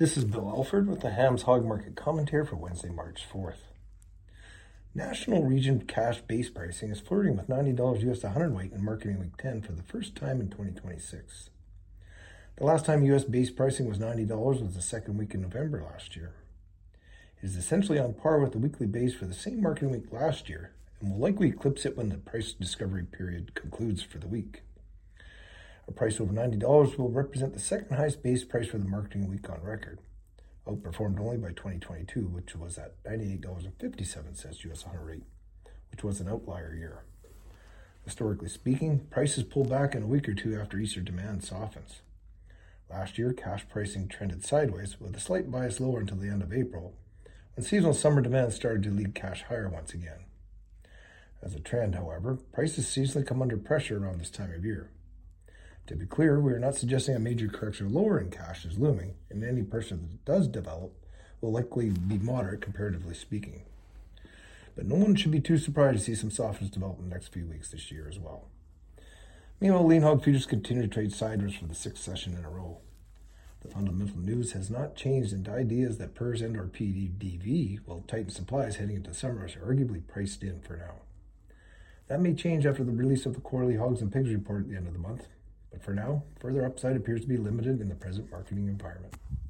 This is Bill Alford with the Hams Hog Market Commentary for Wednesday, March 4th. National region cash base pricing is flirting with $90 US a hundredweight in Marketing Week 10 for the first time in 2026. The last time US base pricing was $90 was the second week in November last year. It is essentially on par with the weekly base for the same marketing week last year and will likely eclipse it when the price discovery period concludes for the week. A price over $90 will represent the second highest base price for the marketing week on record, outperformed only by 2022, which was at $98.57 US 100 which was an outlier year. Historically speaking, prices pull back in a week or two after Easter demand softens. Last year, cash pricing trended sideways with a slight bias lower until the end of April, when seasonal summer demand started to lead cash higher once again. As a trend, however, prices seasonally come under pressure around this time of year. To be clear, we are not suggesting a major correction lower in cash is looming, and any pressure that does develop will likely be moderate comparatively speaking. But no one should be too surprised to see some softness develop in the next few weeks this year as well. Meanwhile, lean hog futures continue to trade sideways for the sixth session in a row. The fundamental news has not changed, and ideas that PRRS and or PDV will tighten supplies heading into summer are arguably priced in for now. That may change after the release of the quarterly hogs and pigs report at the end of the month. But for now, further upside appears to be limited in the present marketing environment.